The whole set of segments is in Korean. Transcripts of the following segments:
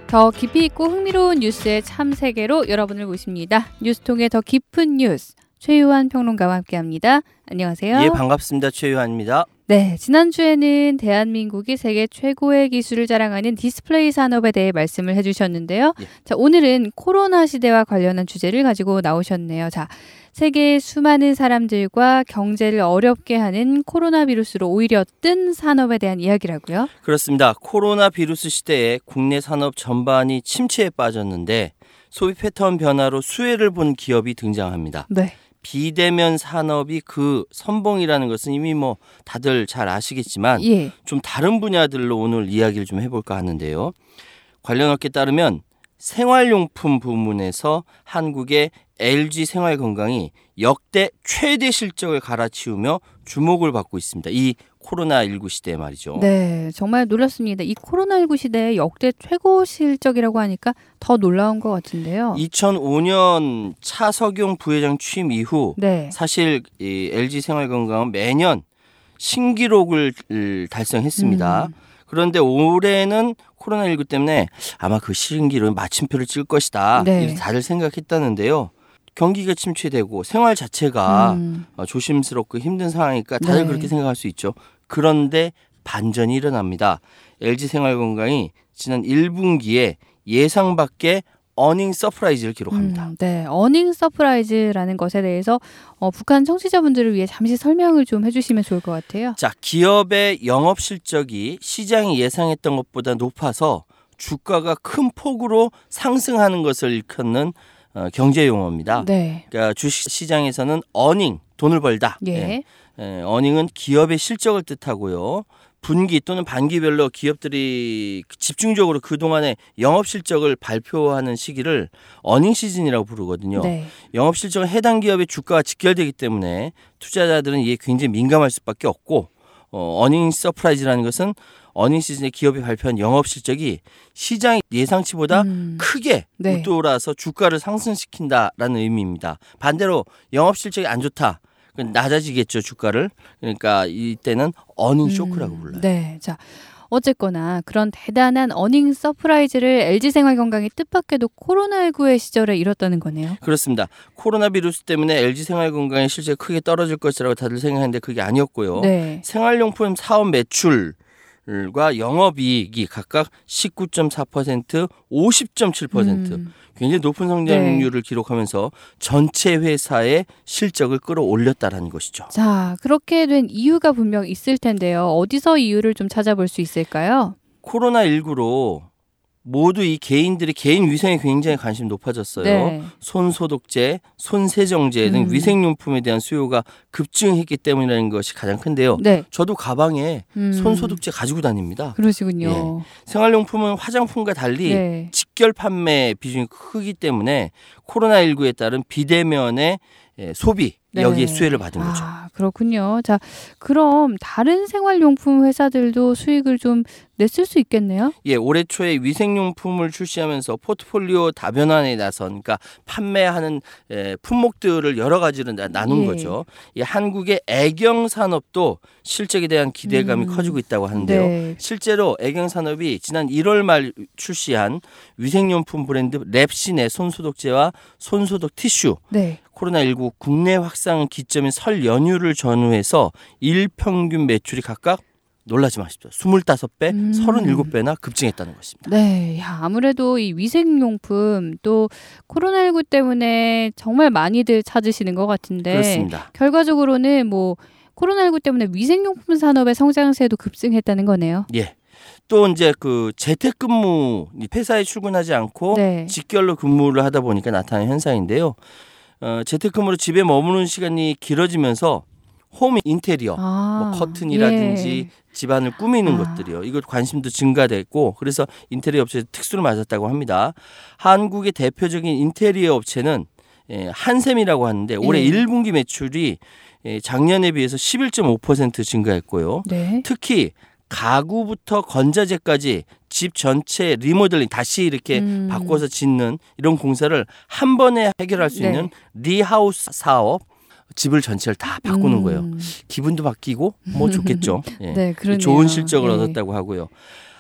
더 깊이 있고 흥미로운 뉴스의 참 세계로 여러분을 모십니다. 뉴스통의 더 깊은 뉴스, 최유한 평론가와 함께합니다. 안녕하세요. 예, 반갑습니다. 최유한입니다. 네, 지난주에는 대한민국이 세계 최고의 기술을 자랑하는 디스플레이 산업에 대해 말씀을 해주셨는데요. 예. 자, 오늘은 코로나 시대와 관련한 주제를 가지고 나오셨네요. 자, 세계의 수많은 사람들과 경제를 어렵게 하는 코로나 비루스로 오히려 뜬 산업에 대한 이야기라고요? 그렇습니다. 코로나 비루스 시대에 국내 산업 전반이 침체에 빠졌는데 소비 패턴 변화로 수혜를 본 기업이 등장합니다. 네. 비대면 산업이 그 선봉이라는 것은 이미 다들 잘 아시겠지만 예. 좀 다른 분야들로 오늘 이야기를 좀 해볼까 하는데요. 관련 업계에 따르면 생활용품 부문에서 한국의 LG 생활건강이 역대 최대 실적을 갈아치우며 주목을 받고 있습니다. 이 코로나19 시대에 말이죠. 네, 정말 놀랐습니다. 이 코로나19 시대에 역대 최고 실적이라고 하니까 더 놀라운 것 같은데요. 2005년 차석용 부회장 취임 이후 네. 사실 이 LG 생활건강은 매년 신기록을 달성했습니다. 그런데 올해는 코로나19 때문에 아마 그 신기록에 마침표를 찍을 것이다. 네. 이렇게 다들 생각했다는데요. 경기가 침체되고 생활 자체가 조심스럽고 힘든 상황이니까 다들 네. 그렇게 생각할 수 있죠. 그런데 반전이 일어납니다. LG생활건강이 지난 1분기에 예상 밖의 어닝 서프라이즈를 기록합니다. 네, 어닝 서프라이즈라는 것에 대해서 북한 청취자분들을 위해 잠시 설명을 좀 해주시면 좋을 것 같아요. 자, 기업의 영업 실적이 시장이 예상했던 것보다 높아서 주가가 큰 폭으로 상승하는 것을 일컫는 경제 용어입니다. 네. 그러니까 주식 시장에서는 어닝, 돈을 벌다. 예. 어닝은 기업의 실적을 뜻하고요. 분기 또는 반기별로 기업들이 집중적으로 그동안의 영업 실적을 발표하는 시기를 어닝 시즌이라고 부르거든요. 네. 영업 실적은 해당 기업의 주가와 직결되기 때문에 투자자들은 이에 굉장히 민감할 수밖에 없고 어닝 서프라이즈라는 것은 어닝 시즌에 기업이 발표한 영업 실적이 시장 예상치보다 크게 네. 웃돌아서 주가를 상승시킨다라는 의미입니다. 반대로 영업 실적이 안 좋다. 낮아지겠죠, 주가를. 그러니까 이때는 어닝 쇼크라고 불러요. 네. 자, 어쨌거나 그런 대단한 어닝 서프라이즈를 LG생활건강이 뜻밖에도 코로나19의 시절에 이뤘다는 거네요. 그렇습니다. 코로나 비루스 때문에 LG생활건강의 실적이 크게 떨어질 것이라고 다들 생각했는데 그게 아니었고요. 네. 생활용품 사업 매출과 영업이익이 각각 19.4%, 50.7% 굉장히 높은 성장률을 기록하면서 전체 회사의 실적을 끌어올렸다라는 것이죠. 자, 그렇게 된 이유가 분명 있을 텐데요. 어디서 이유를 좀 찾아볼 수 있을까요? 코로나19로 모두 이 개인들이 개인 위생에 굉장히 관심이 높아졌어요. 네. 손소독제, 손세정제 등 위생용품에 대한 수요가 급증했기 때문이라는 것이 가장 큰데요. 네. 저도 가방에 손소독제 가지고 다닙니다. 그러시군요. 예. 생활용품은 화장품과 달리 네. 직결 판매 비중이 크기 때문에 코로나19에 따른 비대면의 소비 여기에 수혜를 받은 거죠. 그렇군요. 자, 그럼 다른 생활용품 회사들도 수익을 좀 냈을 수 있겠네요? 예, 올해 초에 위생용품을 출시하면서 포트폴리오 다변화에 나선, 그러니까 판매하는 품목들을 여러 가지로 나눈 거죠. 이 한국의 애경 산업도 실적에 대한 기대감이 커지고 있다고 하는데요. 네. 실제로 애경 산업이 지난 1월 말 출시한 위생용품 브랜드 랩신의 손소독제와 손소독 티슈, 네. 코로나19 국내 확산 기점인 설 연휴를 전후해서 일평균 매출이 각각 놀라지 마십시오. 25배, 37배나 급증했다는 것입니다. 네, 아무래도 이 위생용품 또 코로나19 때문에 정말 많이들 찾으시는 것 같은데 그렇습니다. 결과적으로는 코로나19 때문에 위생용품 산업의 성장세도 급증했다는 거네요. 예. 또 이제 그 재택근무, 회사에 출근하지 않고 네. 직결로 근무를 하다 보니까 나타난 현상인데요. 재택근무로 집에 머무는 시간이 길어지면서 홈 인테리어, 커튼이라든지 집안을 꾸미는 것들이요. 이것 관심도 증가됐고 그래서 인테리어 업체에 특수를 맞았다고 합니다. 한국의 대표적인 인테리어 업체는 한샘이라고 하는데 올해 1분기 매출이 작년에 비해서 11.5% 증가했고요. 네. 특히 가구부터 건자재까지 집 전체 리모델링 다시 이렇게 바꿔서 짓는 이런 공사를 한 번에 해결할 수 있는 리하우스 사업, 집을 전체를 다 바꾸는 거예요. 기분도 바뀌고 좋겠죠. 예. 네, 그러네요. 좋은 실적을 얻었다고 하고요.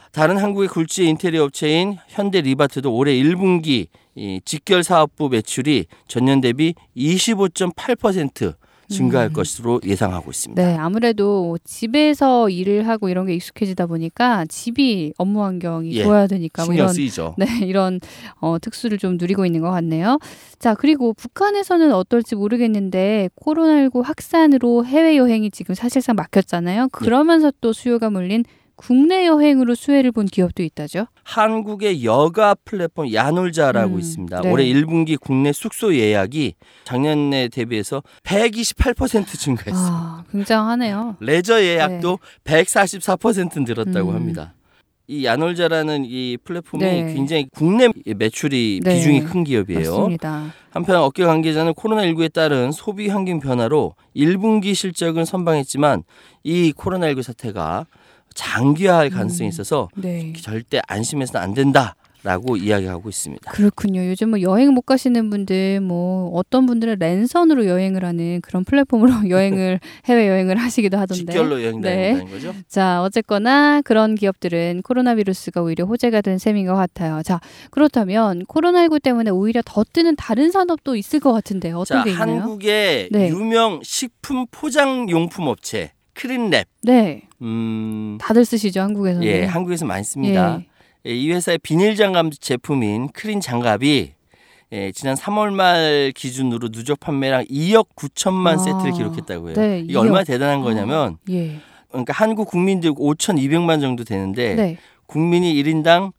다른 한국의 굴지 인테리어 업체인 현대리바트도 올해 1분기 직결 사업부 매출이 전년 대비 25.8% 증가할 것으로 예상하고 있습니다. 네, 아무래도 집에서 일을 하고 이런 게 익숙해지다 보니까 집이 업무 환경이 좋아야 되니까 신경 쓰이죠. 네, 이런 특수를 좀 누리고 있는 것 같네요. 자, 그리고 북한에서는 어떨지 모르겠는데 코로나19 확산으로 해외여행이 지금 사실상 막혔잖아요. 그러면서 또 수요가 몰린 국내 여행으로 수혜를 본 기업도 있다죠. 한국의 여가 플랫폼 야놀자라고 있습니다. 네. 올해 1분기 국내 숙소 예약이 작년에 대비해서 128% 증가했습니다. 아, 굉장하네요. 레저 예약도 144% 늘었다고 합니다. 이 야놀자라는 이 플랫폼이 굉장히 국내 매출이 비중이 큰 기업이에요. 맞습니다. 한편 업계 관계자는 코로나19에 따른 소비 환경 변화로 1분기 실적은 선방했지만 이 코로나19 사태가 장기화할 가능성이 있어서 절대 안심해서는 안 된다라고 이야기하고 있습니다. 그렇군요. 요즘 뭐 여행 못 가시는 분들, 뭐 어떤 분들은 랜선으로 여행을 하는 그런 플랫폼으로 해외 여행을 하시기도 하던데. 직결로 여행 다닌다는 거죠? 자, 어쨌거나 그런 기업들은 코로나 비루스가 오히려 호재가 된 셈인 것 같아요. 자, 그렇다면 코로나19 때문에 오히려 더 뜨는 다른 산업도 있을 것 같은데 어떤 게 있나요? 한국의 유명 식품 포장 용품 업체 크린랩. 네. 다들 쓰시죠, 한국에서는. 예, 한국에서 많이 씁니다. 이 회사의 비닐 장갑 제품인 크린 장갑이 지난 3월 말 기준으로 누적 판매량 2억 9천만 세트를 기록했다고요. 네, 이게 얼마나 대단한 거냐면 그러니까 한국 국민들 5,200만 정도 되는데 국민이 1인당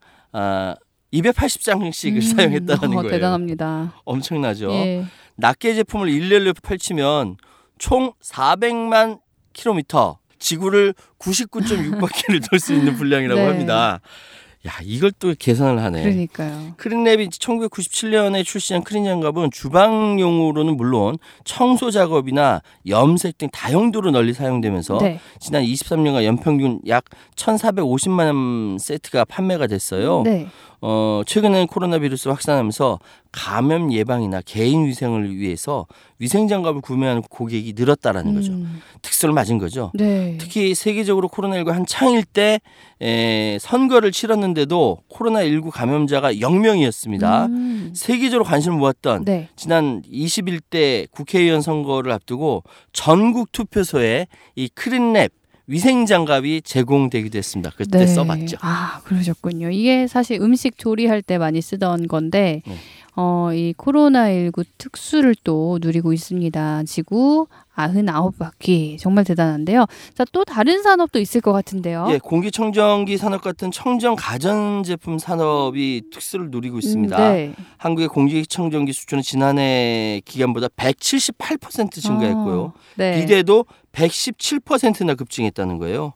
280장씩을 사용했다는 거예요. 대단합니다. 엄청나죠. 낱개 제품을 일렬로 펼치면 총 400만 킬로미터, 지구를 99.6바퀴를 돌 수 있는 분량이라고 합니다. 야, 이걸 또 계산을 하네. 그러니까요. 크린랩이 1997년에 출시한 크린 장갑은 주방용으로는 물론 청소 작업이나 염색 등 다용도로 널리 사용되면서 지난 23년간 연평균 약 1,450만 세트가 판매가 됐어요. 최근에는 코로나 비루스 확산하면서 감염 예방이나 개인 위생을 위해서 위생장갑을 구매하는 고객이 늘었다라는 거죠. 특수를 맞은 거죠. 특히 세계적으로 코로나19 한창일 때 선거를 치렀는데도 코로나19 감염자가 0명이었습니다. 세계적으로 관심을 모았던 지난 21대 국회의원 선거를 앞두고 전국 투표소에 이 크린랩 위생장갑이 제공되기도 했습니다. 그때 써봤죠. 아, 그러셨군요. 이게 사실 음식 조리할 때 많이 쓰던 건데 이 코로나19 특수를 또 누리고 있습니다. 지구 99바퀴 정말 대단한데요. 자, 또 다른 산업도 있을 것 같은데요. 예, 공기청정기 산업 같은 청정 가전제품 산업이 특수를 누리고 있습니다. 한국의 공기청정기 수출은 지난해 기간보다 178% 증가했고요. 비대도 117%나 급증했다는 거예요.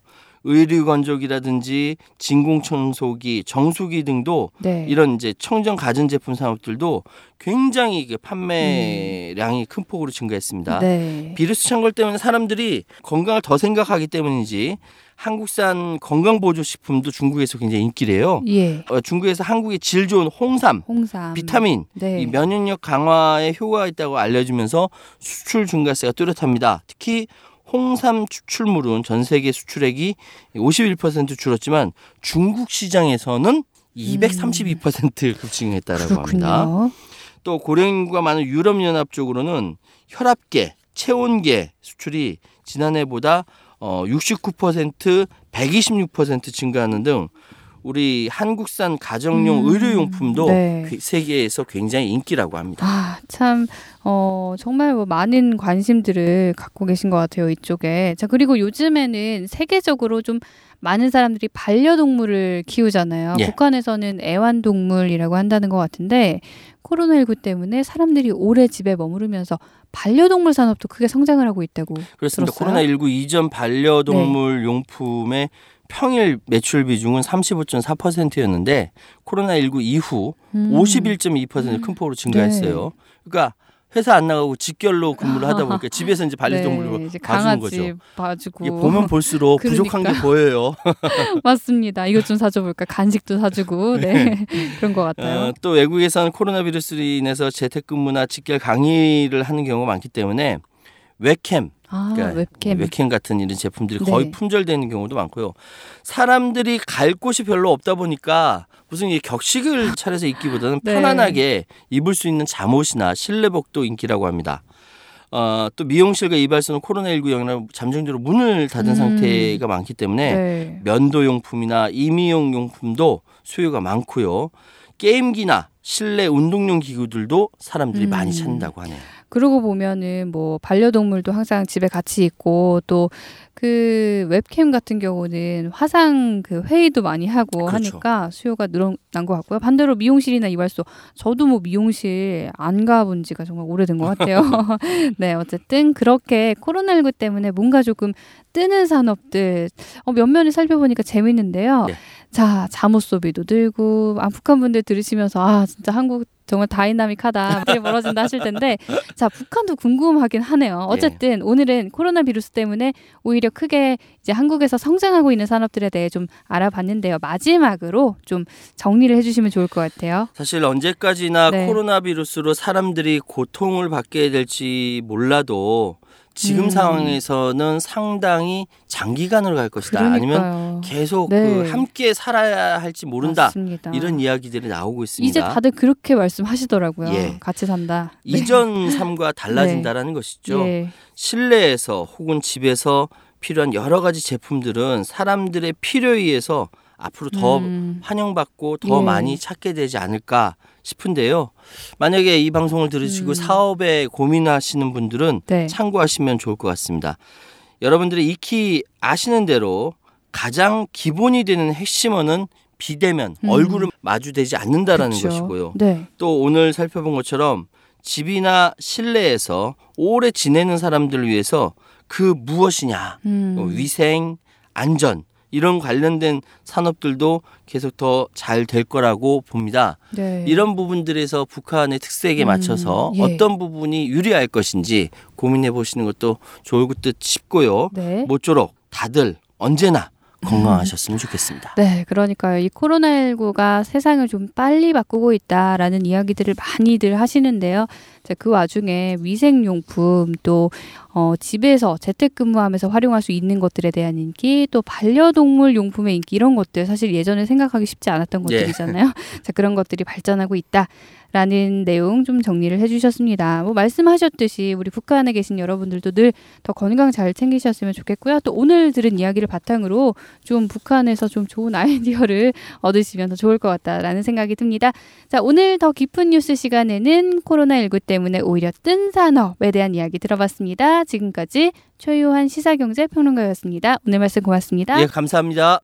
의류건조기라든지 진공청소기, 정수기 등도 이런 이제 청정 가전제품 산업들도 굉장히 판매량이 큰 폭으로 증가했습니다. 비루스 창궐 때문에 사람들이 건강을 더 생각하기 때문인지 한국산 건강보조식품도 중국에서 굉장히 인기래요. 중국에서 한국의 질 좋은 홍삼, 비타민, 이 면역력 강화에 효과가 있다고 알려지면서 수출 증가세가 뚜렷합니다. 특히 홍삼 추출물은 전 세계 수출액이 51% 줄었지만 중국 시장에서는 232% 급증했다라고 합니다. 또 고령 인구가 많은 유럽연합 쪽으로는 혈압계, 체온계 수출이 지난해보다 69%, 126% 증가하는 등 우리 한국산 가정용 의료용품도 세계에서 굉장히 인기라고 합니다. 아, 참 정말 많은 관심들을 갖고 계신 것 같아요, 이쪽에. 자, 그리고 요즘에는 세계적으로 좀 많은 사람들이 반려동물을 키우잖아요. 북한에서는 애완동물이라고 한다는 것 같은데 코로나19 때문에 사람들이 오래 집에 머무르면서 반려동물 산업도 크게 성장을 하고 있다고 그렇습니다. 들었어요? 코로나19 이전 반려동물 용품의 평일 매출 비중은 35.4%였는데 코로나19 이후 51.2% 큰 폭으로 증가했어요. 그러니까 회사 안 나가고 직결로 근무를 하다 보니까 집에서 이제 반려동물로 이제 봐주는 강아지 거죠. 봐주고. 이게 보면 볼수록 부족한 게 보여요. 맞습니다. 이것 좀 사줘볼까? 간식도 사주고. 그런 것 같아요. 또 외국에서는 코로나 비루스로 인해서 재택근무나 직결 강의를 하는 경우가 많기 때문에 웹캠, 그러니까 웹캠 같은 이런 제품들이 거의 품절되는 경우도 많고요. 사람들이 갈 곳이 별로 없다 보니까 무슨 격식을 차려서 입기보다는 편안하게 입을 수 있는 잠옷이나 실내복도 인기라고 합니다. 또 미용실과 이발소는 코로나19 영향으로 잠정적으로 문을 닫은 상태가 많기 때문에 면도용품이나 이미용 용품도 수요가 많고요. 게임기나 실내 운동용 기구들도 사람들이 많이 찾는다고 하네요. 그러고 보면은 뭐 반려동물도 항상 집에 같이 있고 또 그 웹캠 같은 경우는 화상 그 회의도 많이 하고 하니까 수요가 늘어난 것 같고요. 반대로 미용실이나 이발소, 저도 뭐 미용실 안 가본 지가 정말 오래된 것 같아요. 네, 어쨌든 그렇게 코로나19 때문에 뭔가 조금 뜨는 산업들 몇 면을 살펴보니까 재밌는데요. 자, 잠옷 소비도 늘고 북한 분들 들으시면서 진짜 한국 정말 다이나믹하다 일이 벌어진다 하실 텐데 자, 북한도 궁금하긴 하네요. 어쨌든 오늘은 코로나 비루스 때문에 오히려 크게 이제 한국에서 성장하고 있는 산업들에 대해 좀 알아봤는데요. 마지막으로 좀 정리를 해주시면 좋을 것 같아요. 사실 언제까지나 코로나 비루스로 사람들이 고통을 받게 될지 몰라도 지금 상황에서는 상당히 장기간으로 갈 것이다. 그러니까요. 아니면 계속 함께 살아야 할지 모른다. 맞습니다. 이런 이야기들이 나오고 있습니다. 이제 다들 그렇게 말씀하시더라고요. 같이 산다. 이전 삶과 달라진다라는 것이죠. 실내에서 혹은 집에서 필요한 여러 가지 제품들은 사람들의 필요에 의해서 앞으로 더 환영받고 더 많이 찾게 되지 않을까 싶은데요. 만약에 이 방송을 들으시고 사업에 고민하시는 분들은 참고하시면 좋을 것 같습니다. 여러분들이 익히 아시는 대로 가장 기본이 되는 핵심어는 비대면, 얼굴을 마주대지 않는다라는 것이고요. 또 오늘 살펴본 것처럼 집이나 실내에서 오래 지내는 사람들을 위해서 그 무엇이냐, 위생, 안전 이런 관련된 산업들도 계속 더 잘 될 거라고 봅니다. 이런 부분들에서 북한의 특색에 맞춰서 어떤 부분이 유리할 것인지 고민해 보시는 것도 좋을 듯 싶고요. 모쪼록 다들 언제나 건강하셨으면 좋겠습니다. 네, 그러니까요. 이 코로나19가 세상을 좀 빨리 바꾸고 있다라는 이야기들을 많이들 하시는데요. 그 와중에 위생용품 또 집에서 재택근무하면서 활용할 수 있는 것들에 대한 인기, 또 반려동물 용품의 인기, 이런 것들 사실 예전에 생각하기 쉽지 않았던 것들이잖아요. 자, 그런 것들이 발전하고 있다라는 내용 좀 정리를 해주셨습니다. 뭐 말씀하셨듯이 우리 북한에 계신 여러분들도 늘 더 건강 잘 챙기셨으면 좋겠고요. 또 오늘 들은 이야기를 바탕으로 좀 북한에서 좀 좋은 아이디어를 얻으시면 더 좋을 것 같다라는 생각이 듭니다. 자, 오늘 더 깊은 뉴스 시간에는 코로나19 때문에 오히려 뜬 산업에 대한 이야기 들어봤습니다. 지금까지 최유한 시사경제평론가였습니다. 오늘 말씀 고맙습니다. 예, 감사합니다.